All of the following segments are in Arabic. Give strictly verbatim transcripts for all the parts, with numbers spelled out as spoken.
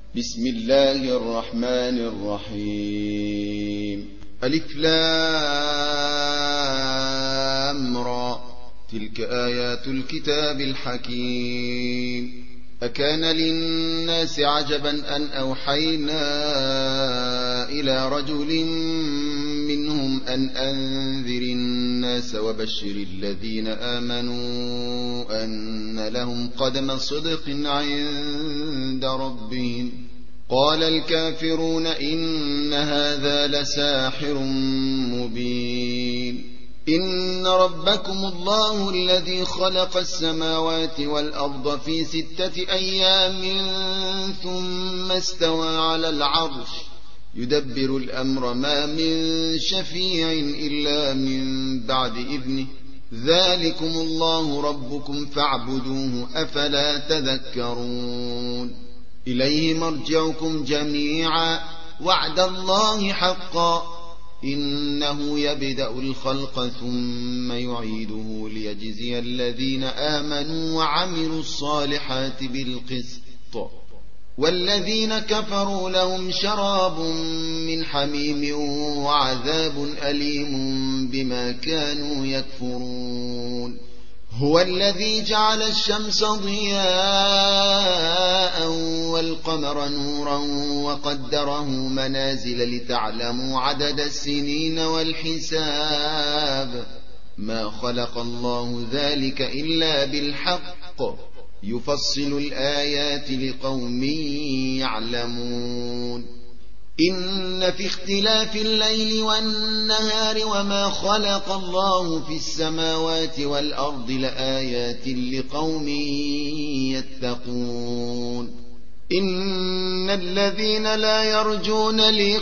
بسم الله الرحمن الرحيم. ألف لام را، تلك آيات الكتاب الحكيم. أكان للناس عجبا أن أوحينا إلى رجل منهم أن أنذر الناس وبشر الذين آمنوا أن لهم قدم صدق عند ربهم. قال الكافرون إن هذا لساحر مبين. إن ربكم الله الذي خلق السماوات والأرض في ستة أيام ثم استوى على العرش يدبر الأمر ما من شفيع إلا من بعد إذنه. ذلكم الله ربكم فاعبدوه أفلا تذكرون. إليه مرجعكم جميعا وعد الله حقا إنه يبدأ الخلق ثم يعيده ليجزي الذين آمنوا وعملوا الصالحات بالقسط والذين كفروا لهم شراب من حميم وعذاب أليم بما كانوا يكفرون. هو الذي جعل الشمس ضياء والقمر نورا وقدره منازل لتعلموا عدد السنين والحساب. ما خلق الله ذلك إلا بالحق يفصل الآيات لقوم يعلمون. إن في اختلاف الليل والنهار وما خلق الله في السماوات والأرض لآيات لقوم يتقون. إن الذين لا يرجون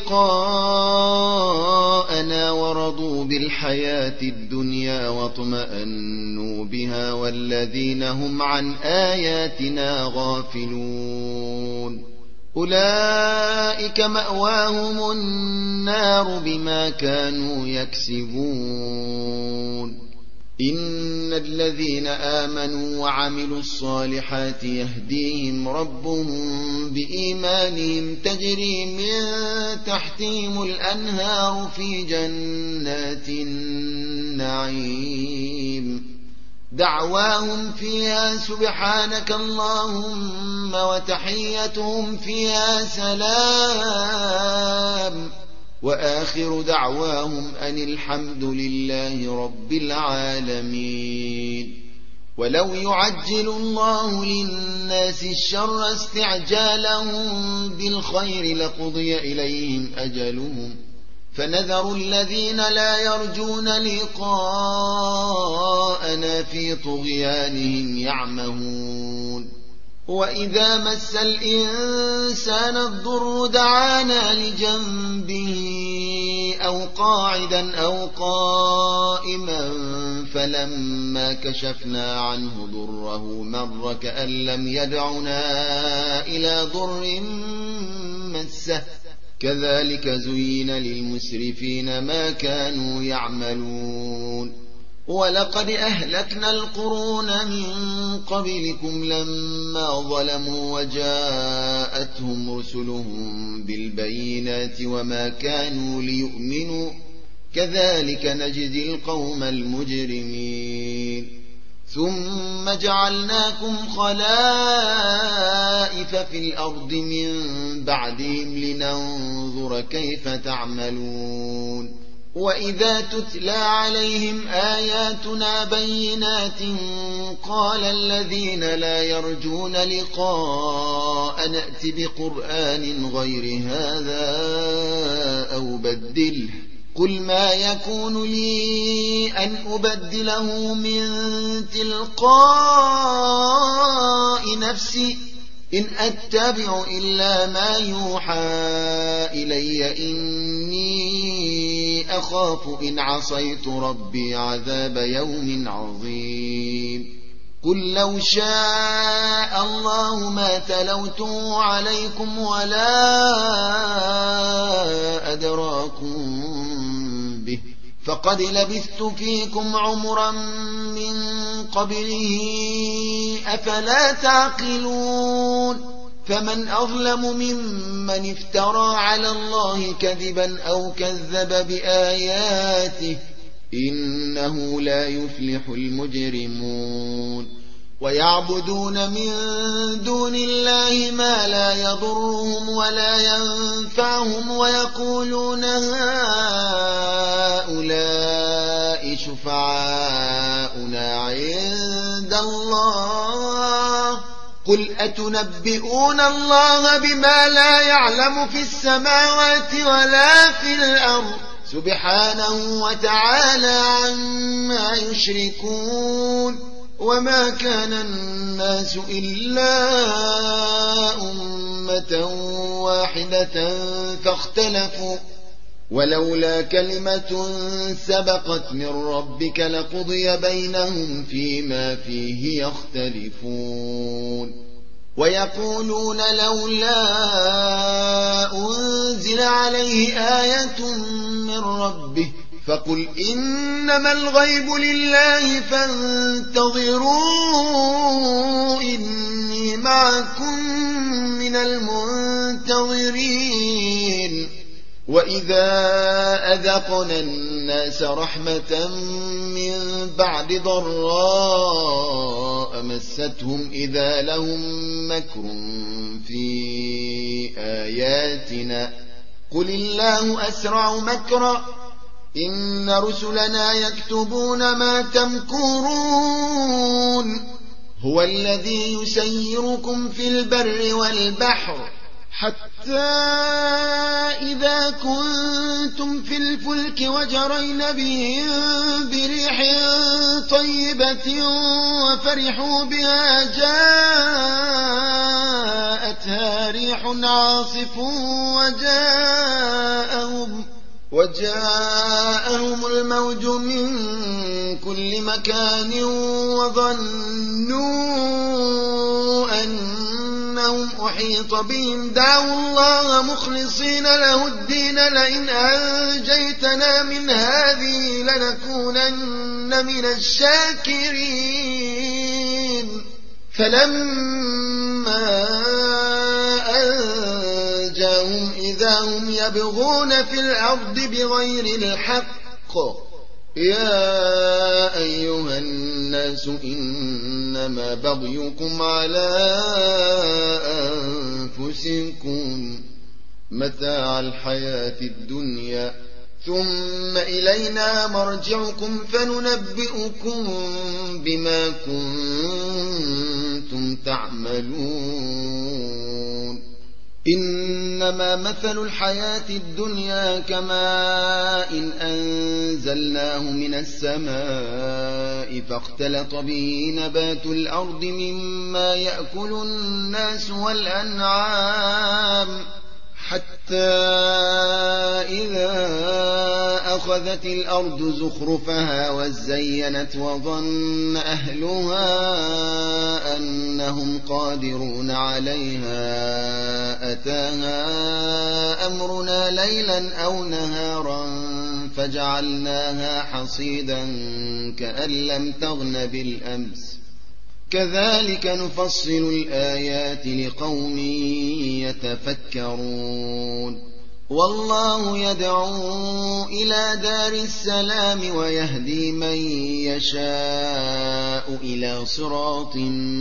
لقاءنا ورضوا بالحياة الدنيا واطمأنوا بها والذين هم عن آياتنا غافلون أولئك مأواهم النار بما كانوا يكسبون. إن الذين آمنوا وعملوا الصالحات يهديهم ربهم بإيمانهم تجري من تحتهم الأنهار في جنات النعيم. دعواهم فيها سبحانك اللهم وتحيتهم فيها سلام وآخر دعواهم أن الحمد لله رب العالمين. ولو يعجل الله للناس الشر استعجالهم بالخير لقضي إليهم أجلهم فنذر الذين لا يرجون لقاءنا في طغيانهم يعمهون. وإذا مس الإنسان الضر دعانا لجنبه أو قاعدا أو قائما فلما كشفنا عنه ضره مر كأن لم يدعنا إلى ضر مسه كذلك زين للمسرفين ما كانوا يعملون. ولقد أهلكنا القرون من قبلكم لما ظلموا وجاءتهم رسلهم بالبينات وما كانوا ليؤمنوا كذلك نجزي القوم المجرمين. ثم جعلناكم خلائف في الأرض من بعدهم لننظر كيف تعملون. وإذا تتلى عليهم آياتنا بينات قال الذين لا يرجون لقاء نأت بقرآن غير هذا أو بدله قل ما يكون لي أن أبدله من تلقاء نفسي إن أتبع إلا ما يوحى إلي إني أخاف إن عصيت ربي عذاب يوم عظيم. قل لو شاء الله ما تلوته عليكم ولا أدراكم به فقد لبثت فيكم عمرا من قبله أفلا تعقلون فمن أظلم ممن افترى على الله كذبا أو كذب بآياته إنه لا يفلح المجرمون ويعبدون من دون الله ما لا يضرهم ولا ينفعهم ويقولون هؤلاء شفعاؤنا عند الله قل أتنبئون الله بما لا يعلم في السماوات ولا في الأرض سبحانه وتعالى عما يشركون وما كان الناس إلا أمة واحدة فاختلفوا ولولا كلمة سبقت من ربك لقضي بينهم فيما فيه يختلفون ويقولون لولا أنزل عليه آية من ربه فقل إنما الغيب لله فانتظروا إني معكم من المنتظرين وإذا أذقنا الناس رحمة من بعد ضراء مستهم إذا لهم مكر في آياتنا قل الله أسرع مكرا إن رسلنا يكتبون ما تمكرون هو الذي يسيركم في البر والبحر حتى إذا كنتم في الفلك وجرين بهم بريح طيبة وفرحوا بها جاءتها ريح عاصف وجاءهم وجاءهم الموج من كل مكان وظنوا أنهم أحيط بهم دعوا الله مخلصين له الدين لئن أنجيتنا من هذه لنكونن من الشاكرين فلما أنجاهم إذا هم يبغون في الأرض بغير الحق يا أيها الناس إنما بغيكم على أنفسكم متاع الحياة الدنيا ثم إلينا مرجعكم فننبئكم بما كنتم تعملون إنما مثل الحياة الدنيا كماء إن أنزلناه من السماء فاختلط به نبات الأرض مما يأكل الناس والأنعام حتى إذا أخذت الأرض زخرفها وزينت وظن أهلها أنهم قادرون عليها أتاها أمرنا ليلا أو نهارا فجعلناها حصيدا كأن لم تغن بالأمس كذلك نفصل الآيات لقوم يتفكرون والله يدعو إلى دار السلام ويهدي من يشاء إلى صراط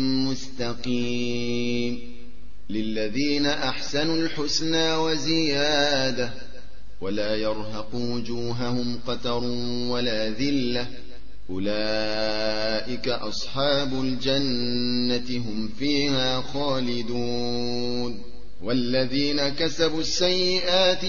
مستقيم للذين أحسنوا الحسنى وزيادة ولا يرهق وجوههم قتر ولا ذلة أولئك أصحاب الجنة هم فيها خالدون والذين كسبوا السيئات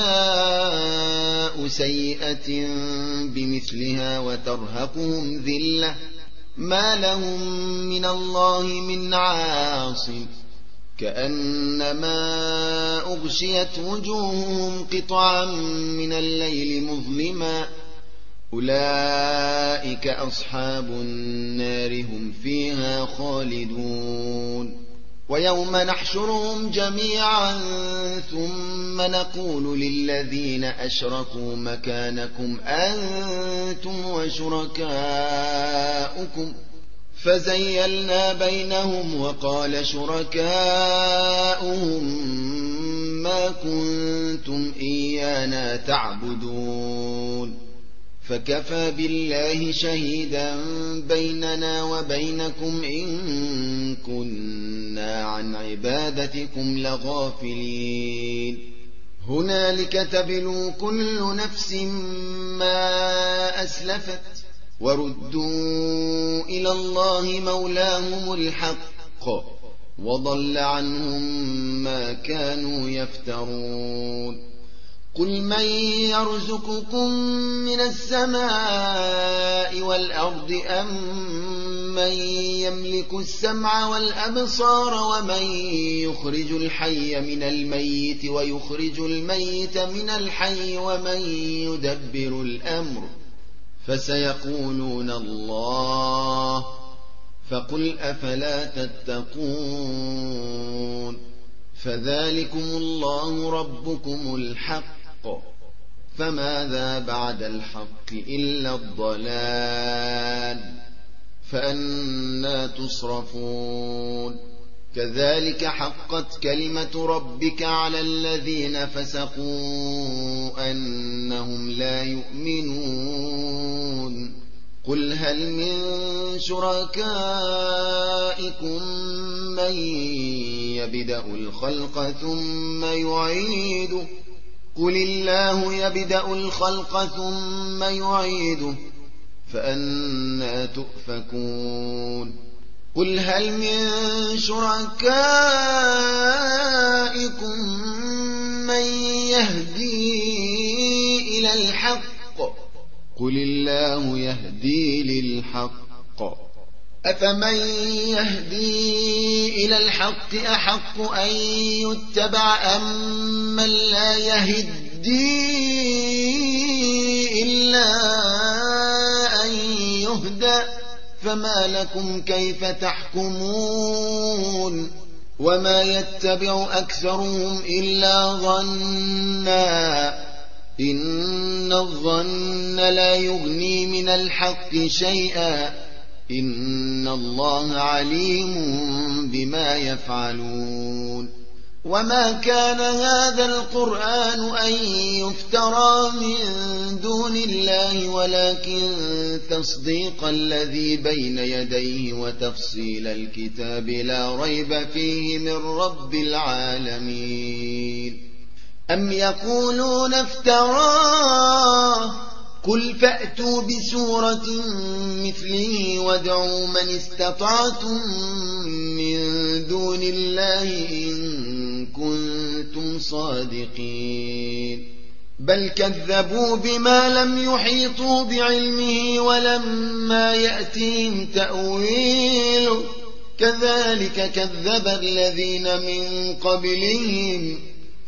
جزاء سيئة بمثلها وترهقهم ذلة ما لهم من الله من عاصم كأنما أغشيت وجوههم قطعا من الليل مظلما أولئك أصحاب النار هم فيها خالدون ويوم نحشرهم جميعا ثم نقول للذين أشركوا مكانكم أنتم وشركاؤكم فزيلنا بينهم وقال شركاؤهم ما كنتم إيانا تعبدون فكفى بالله شهيدا بيننا وبينكم إن كنا عن عبادتكم لغافلين هنالك تبلو كل نفس ما أسلفت وردوا إلى الله مولاهم الحق وضل عنهم ما كانوا يفترون قل من يرزقكم من السماء والأرض أم من يملك السمع والأبصار ومن يخرج الحي من الميت ويخرج الميت من الحي ومن يدبر الأمر فسيقولون الله فقل أفلا تتقون فذلكم الله ربكم الحق فماذا بعد الحق إلا الضلال فأنى تصرفون كذلك حقت كلمة ربك على الذين فسقوا أنهم لا يؤمنون قل هل من شركائكم من يبدأ الخلق ثم يعيده قل الله يبدأ الخلق ثم يعيده فأنى تؤفكون قل هل من شركائكم من يهدي إلى الحق قل الله يهدي للحق أفمن يهدي إلى الحق أحق أن يتبع أم من لا يهدي إلا أن يهدى فما لكم كيف تحكمون وما يتبع أكثرهم إلا ظنا إن الظن لا يغني من الحق شيئا إن الله عليم بما يفعلون وما كان هذا القرآن أن يفترى من دون الله ولكن تصديق الذي بين يديه وتفصيل الكتاب لا ريب فيه من رب العالمين أم يقولون افتراه قل فأتوا بسورة مثله وادعوا من استطعتم من دون الله إن كنتم صادقين بل كذبوا بما لم يحيطوا بعلمه ولما يأتهم تأويله كذلك كذب الذين من قبلهم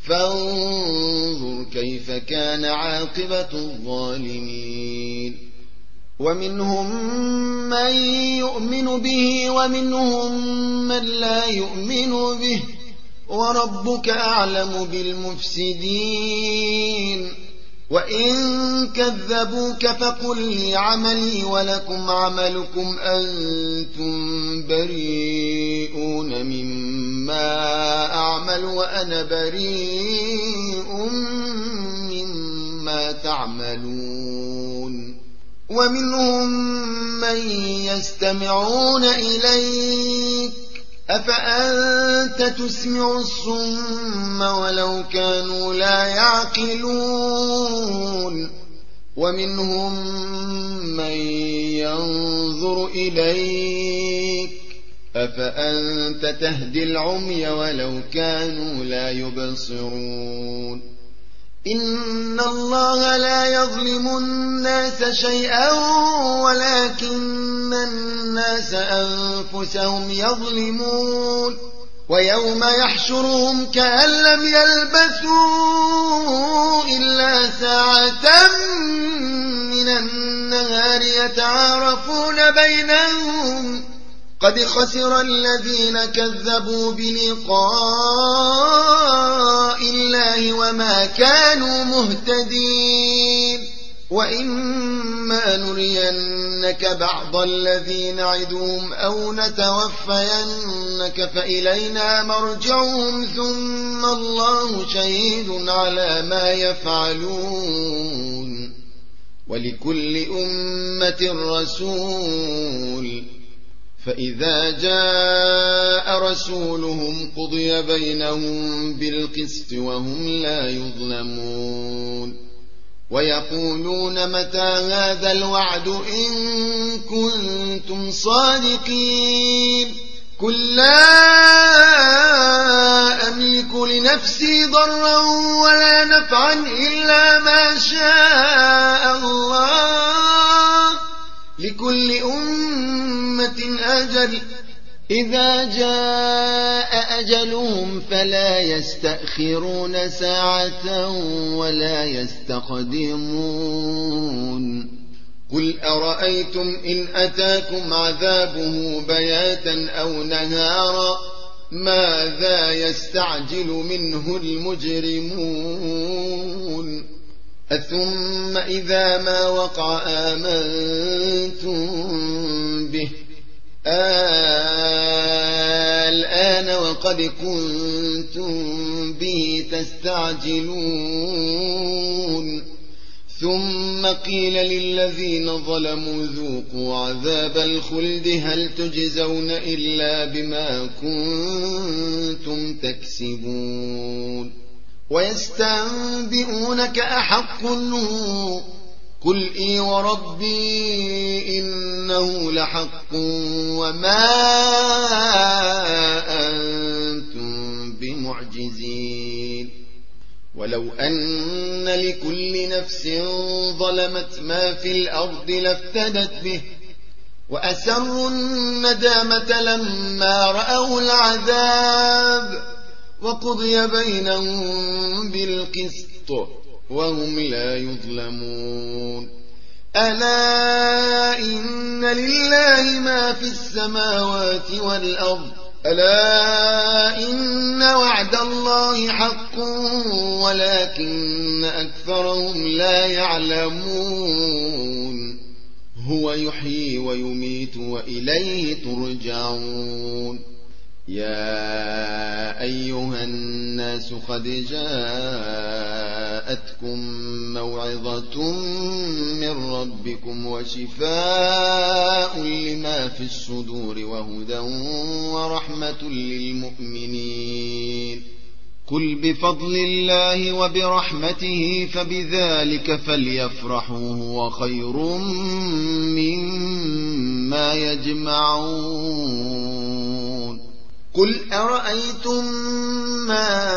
فانظر كيف كان عاقبة الظالمين ومنهم من يؤمن به ومنهم من لا يؤمن به وربك أعلم بالمفسدين وإن كذبوك فقل لي عملي ولكم عملكم أنتم بريئون مما أعمل وأنا بريء مما تعملون ومنهم من يستمعون إليك أفأنت تسمع الصم ولو كانوا لا يعقلون ومنهم من ينظر إليك أفأنت تهدي العمي ولو كانوا لا يبصرون إن الله لا يظلم الناس شيئا ولكن الناس أنفسهم يظلمون ويوم يحشرهم كأن لم يلبثوا إلا ساعة من النهار يتعارفون بينهم قد خسر الذين كذبوا بلقاء الله وما كانوا مهتدين وإما نرين نرينك بعض الذي نعدهم أو نتوفينك فإلينا مرجعهم ثم الله شهيد على ما يفعلون ولكل أمة رسول فإذا جاء رسولهم قضي بينهم بالقسط وهم لا يظلمون ويقولون متى هذا الوعد إن كنتم صادقين قل لا أملك لنفسي ضرا ولا نفعا إلا ما شاء الله لكل أمة أجل إذا جاء أجلهم فلا يستأخرون ساعة ولا يستقدمون قل أرأيتم إن أتاكم عذابه بياتا أو نهارا ماذا يستعجل منه المجرمون أثم إذا ما وقع آمنتم به الآن وقد كنتم به تستعجلون ثم قيل للذين ظلموا ذوقوا عذاب الخلد هل تجزون إلا بما كنتم تكسبون ويستنبئونك أحق هو قل إي وربي إنه لحق وما أنتم بمعجزين ولو أن لكل نفس ظلمت ما في الأرض لافتدت به وأسروا الندامة لما رأوا العذاب وقضي بينهم بالقسط وهم لا يظلمون ألا إن لله ما في السماوات والأرض ألا إن وعد الله حق ولكن أكثرهم لا يعلمون هو يحيي ويميت وإليه ترجعون يا أيها الناس قد جاءتكم موعظة من ربكم وشفاء لما في الصدور وهدى ورحمة للمؤمنين قل بفضل الله وبرحمته فبذلك فليفرحوا هو خير مما يجمعون قل أرأيتم ما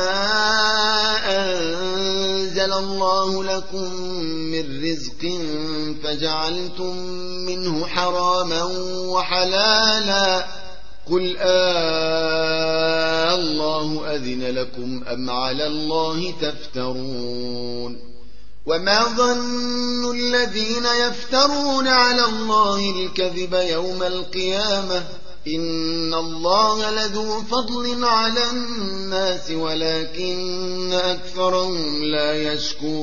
أنزل الله لكم من رزق فجعلتم منه حراما وحلالا قل آه الله أذن لكم أم على الله تفترون وما ظن الذين يفترون على الله الكذب يوم القيامة إن الله لذو فضل على الناس ولكن أكثرهم لا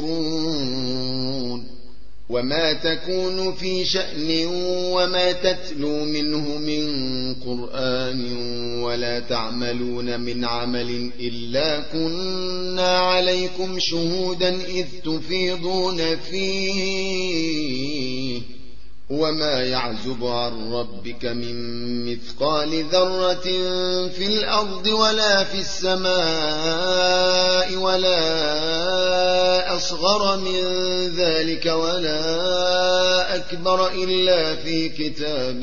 يشكرون وما تكون في شأن وما تتلو منه من قرآن ولا تعملون من عمل إلا كنا عليكم شهودا إذ تفيضون فيه وما يعزب عن ربك من مثقال ذرة في الأرض ولا في السماء ولا أصغر من ذلك ولا أكبر إلا في كتاب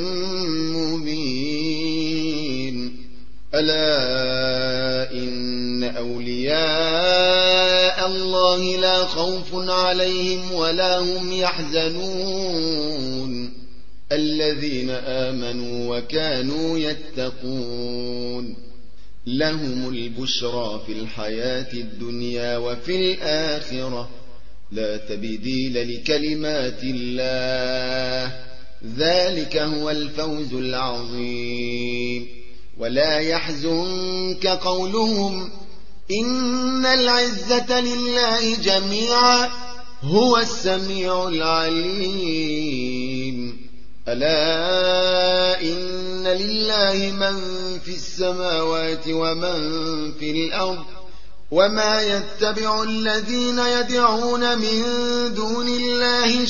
مبين ألا إن أولياء الله لا خوف عليهم ولا هم يحزنون الذين آمنوا وكانوا يتقون لهم البشرى في الحياة الدنيا وفي الآخرة لا تبديل لكلمات الله ذلك هو الفوز العظيم ولا يحزنك قولهم إن العزة لله جميعا هو السميع العليم ألا إن لله من في السماوات ومن في الأرض وما يتبع الذين يدعون من دون الله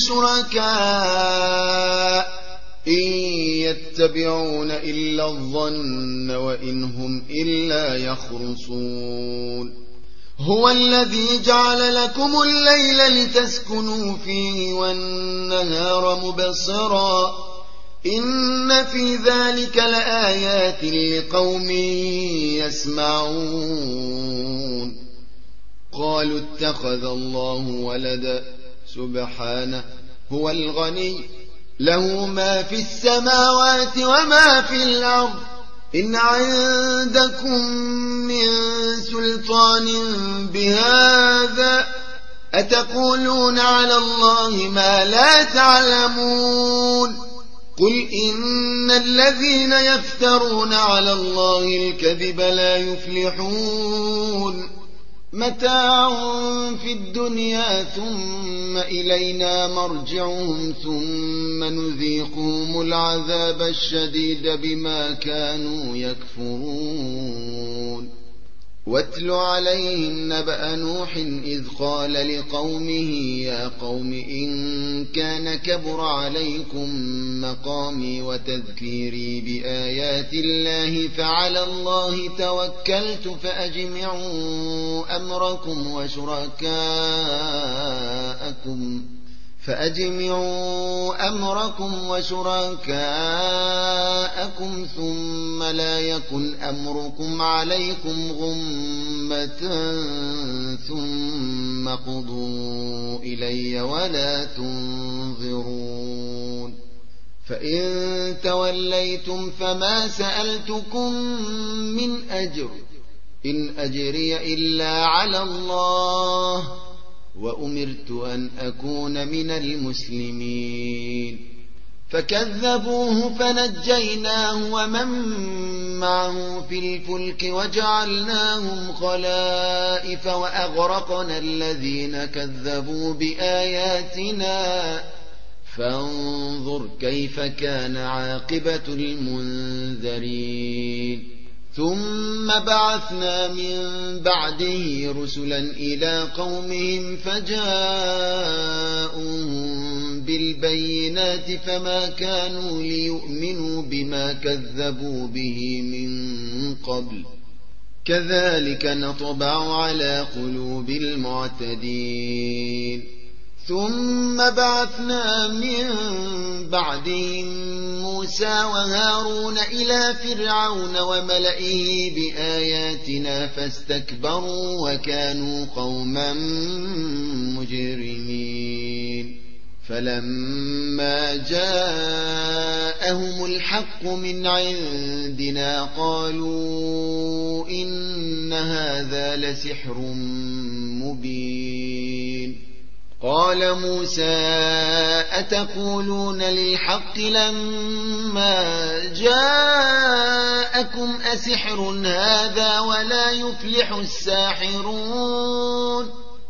شركاء إن يتبعون إلا الظن وإن هم إلا يخرصون هو الذي جعل لكم الليل لتسكنوا فيه والنهار مبصرا إن في ذلك لآيات لقوم يسمعون قالوا اتخذ الله ولدا سبحانه هو الغني له ما في السماوات وما في الأرض إن عندكم من سلطان بهذا أتقولون على الله ما لا تعلمون قل إن الذين يفترون على الله الكذب لا يفلحون متاع في الدنيا ثم إلينا مرجعهم ثم نذيقهم العذاب الشديد بما كانوا يكفرون واتل عليهم نبأ نوح إذ قال لقومه يا قوم إن كان كبر عليكم مقامي وتذكيري بآيات الله فعلى الله توكلت فأجمعوا أمركم وشركاءكم فأجمعوا أمركم وشركاءكم ثم لا يكن أمركم عليكم غمة ثم قضوا إلي ولا تنظرون فإن توليتم فما سألتكم من أجر إن أجري إلا على الله وأمرت أن أكون من المسلمين فكذبوه فنجيناه ومن معه في الفلك وجعلناهم خلائف وأغرقنا الذين كذبوا بآياتنا فانظر كيف كان عاقبة المنذرين ثم بعثنا من بعده رسلا إلى قومهم فجاءوهم بالبينات فما كانوا ليؤمنوا بما كذبوا به من قبل كذلك نطبع على قلوب المعتدين ثم بعثنا من بعدهم موسى وهارون إلى فرعون وملئه بآياتنا فاستكبروا وكانوا قوما مجرمين فلما جاءهم الحق من عندنا قالوا إن هذا لسحر مبين قال موسى أتقولون للحق لما جاءكم أسحر هذا ولا يفلح الساحرون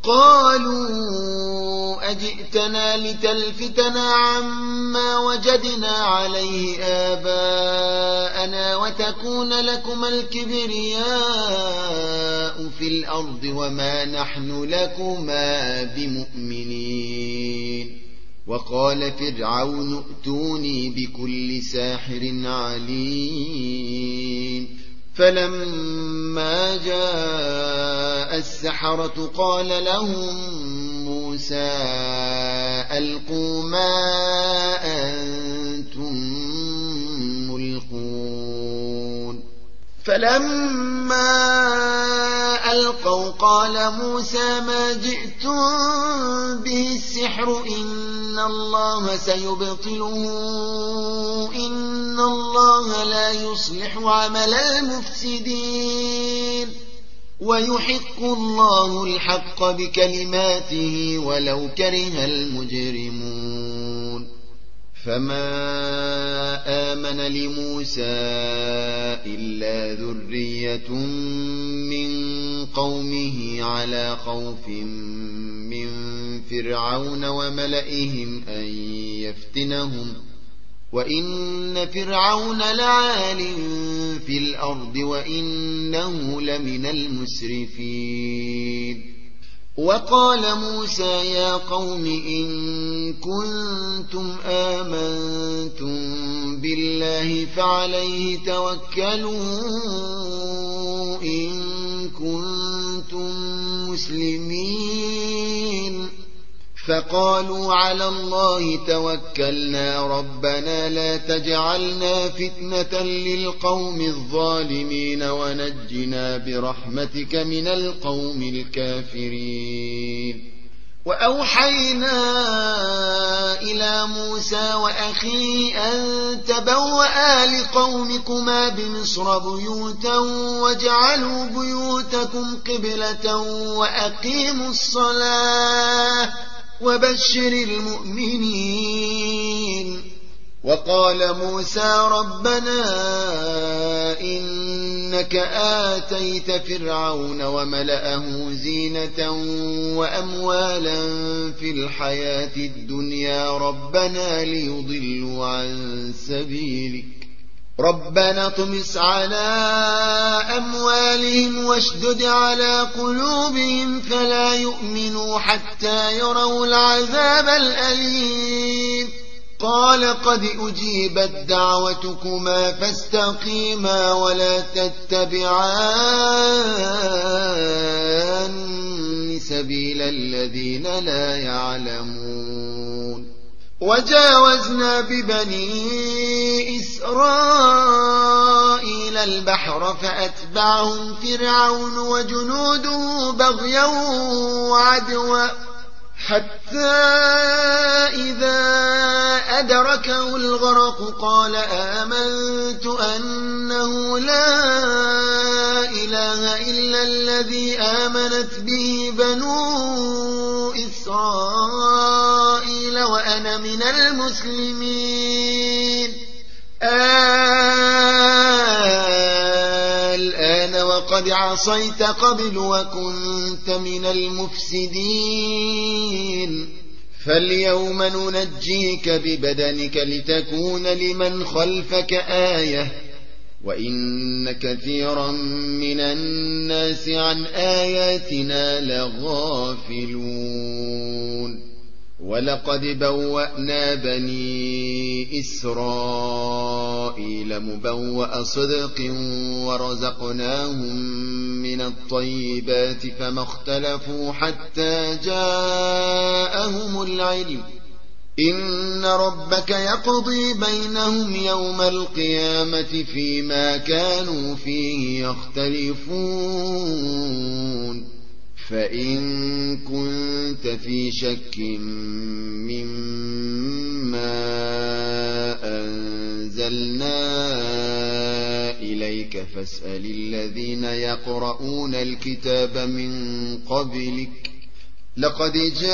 قالوا أجئتنا لتلفتنا عما وجدنا عليه آباءنا وتكون لكما الكبرياء في الأرض وما نحن لكما بمؤمنين وقال فرعون ائتوني بكل ساحر عليم فلما جاء السحرة قال لهم موسى ألقوا ما أنتم ملقون فلما ألقوا قال موسى ما جئتم به السحر إن الله سيبطله إن الله لا يصلح عمل المفسدين ويحق الله الحق بكلماته ولو كره المجرمون فما آمن لموسى إلا ذرية من قومه على خوف من فرعون وملئهم أن يفتنهم وإن فرعون لعال في الأرض وإنه لمن المسرفين. وقال موسى يا قوم إن كنتم آمنتم بالله فعليه توكلوا إن كنتم مسلمين. فقالوا على الله توكلنا ربنا لا تجعلنا فتنة للقوم الظالمين ونجنا برحمتك من القوم الكافرين. وأوحينا إلى موسى وأخيه أن تبوأ لقومكما بمصر بيوتا واجعلوا بيوتكم قبلة وأقيموا الصلاة وبشر المؤمنين. وقال موسى ربنا إنك آتيت فرعون وملأه زينة وأموالا في الحياة الدنيا ربنا ليضلوا عن سبيلك ربنا اطمس على أموالهم واشدد على قلوبهم فلا يؤمنوا حتى يروا العذاب الأليم. قال قد أجيبت دعوتكما فاستقيما ولا تتبعان سبيل الذين لا يعلمون. وجاوزنا ببني إسرائيل البحر فأتبعهم فرعون وجنوده بغيا وعدوا حتى إذا أدركه الغرق قال آمنت أنه لا إله إلا الذي آمنت به بنو إسرائيل وأنا من المسلمين. الآن وقد عصيت قبل وكنت من المفسدين. فاليوم ننجيك ببدنك لتكون لمن خلفك آية وإن كثيرا من الناس عن آياتنا لغافلون. ولقد بوأنا بني إسرائيل مبوأ صدق ورزقناهم من الطيبات فما اختلفوا حتى جاءهم العلم إن ربك يقضي بينهم يوم القيامة فيما كانوا فيه يختلفون. فإن كنت في شك مما أنزلنا إليك فاسأل الذين يقرؤون الكتاب من قبلك لقد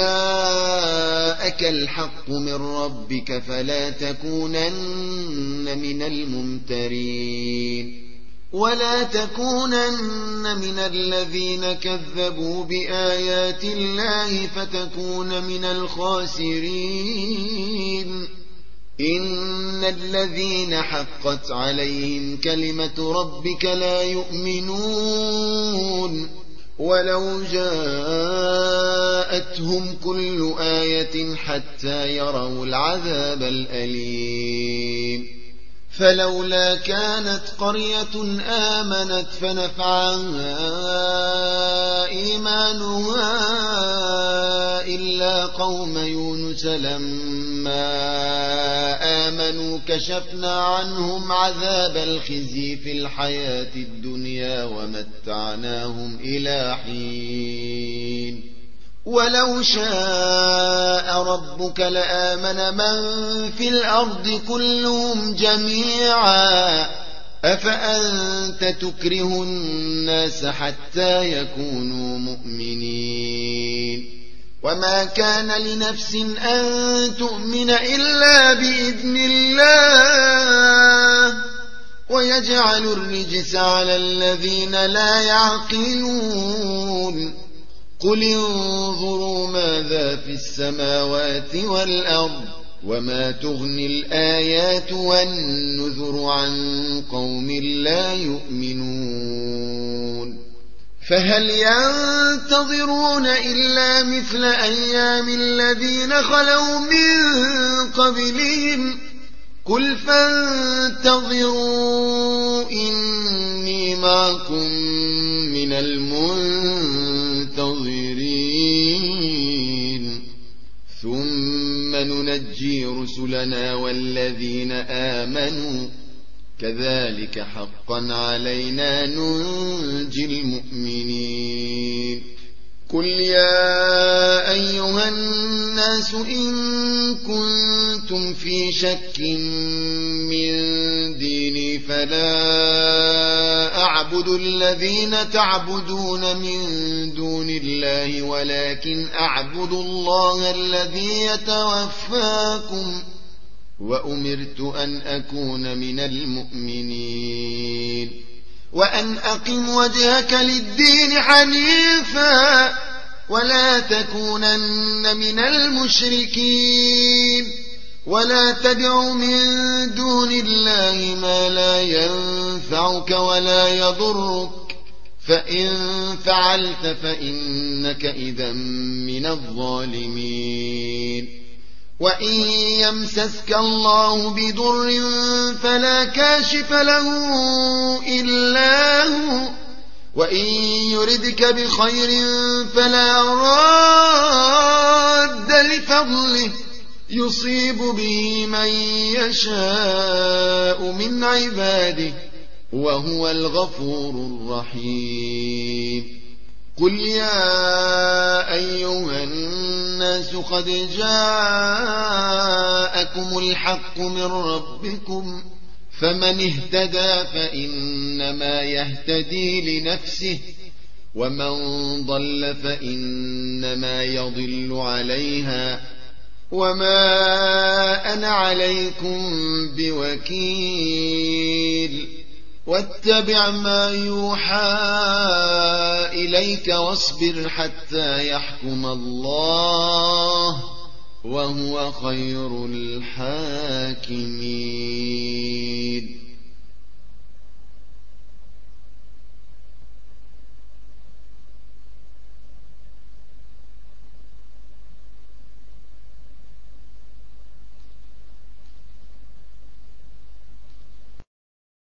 جاءك الحق من ربك فلا تكونن من الممترين. ولا تكونن من الذين كذبوا بآيات الله فتكون من الخاسرين. إن الذين حقت عليهم كلمة ربك لا يؤمنون ولو جاءتهم كل آية حتى يروا العذاب الأليم. فلولا كانت قرية آمنت فنفعها إيمانها إلا قوم يونس لما آمنوا كشفنا عنهم عذاب الخزي في الحياة الدنيا ومتعناهم إلى حين. ولو شاء ربك لآمن من في الأرض كلهم جميعا أفأنت تكره الناس حتى يكونوا مؤمنين. وما كان لنفس أن تؤمن إلا بإذن الله ويجعل الرجس على الذين لا يعقلون. قل انظروا ماذا في السماوات والأرض وما تغني الآيات والنذر عن قوم لا يؤمنون فهل ينتظرون إلا مثل أيام الذين خلوا من قبلهم قل فانتظروا إني معكم من المنتظرين ثم ننجي رسلنا والذين آمنوا كذلك حقا علينا ننجي المؤمنين قل يا أيها الناس إن كنتم في شك من ديني فلا أعبد الذين تعبدون من دون الله ولكن أعبد الله الذي يتوفاكم وأمرت أن أكون من المؤمنين وأن أقم وجهك للدين حنيفا ولا تكونن من المشركين ولا تدع من دون الله ما لا ينفعك ولا يضرك فإن فعلت فإنك إذا من الظالمين وإن يمسسك الله بضر فلا كاشف له إلا هو وإن يردك بخير فلا راد لفضله يصيب به من يشاء من عباده وهو الغفور الرحيم قل يا أيها الناس قد جاءكم الحق من ربكم فمن اهتدى فإنما يهتدي لنفسه ومن ضل فإنما يضل عليها وما أنا عليكم بوكيل واتبع ما يوحى إليك واصبر حتى يحكم الله وهو خير الحاكمين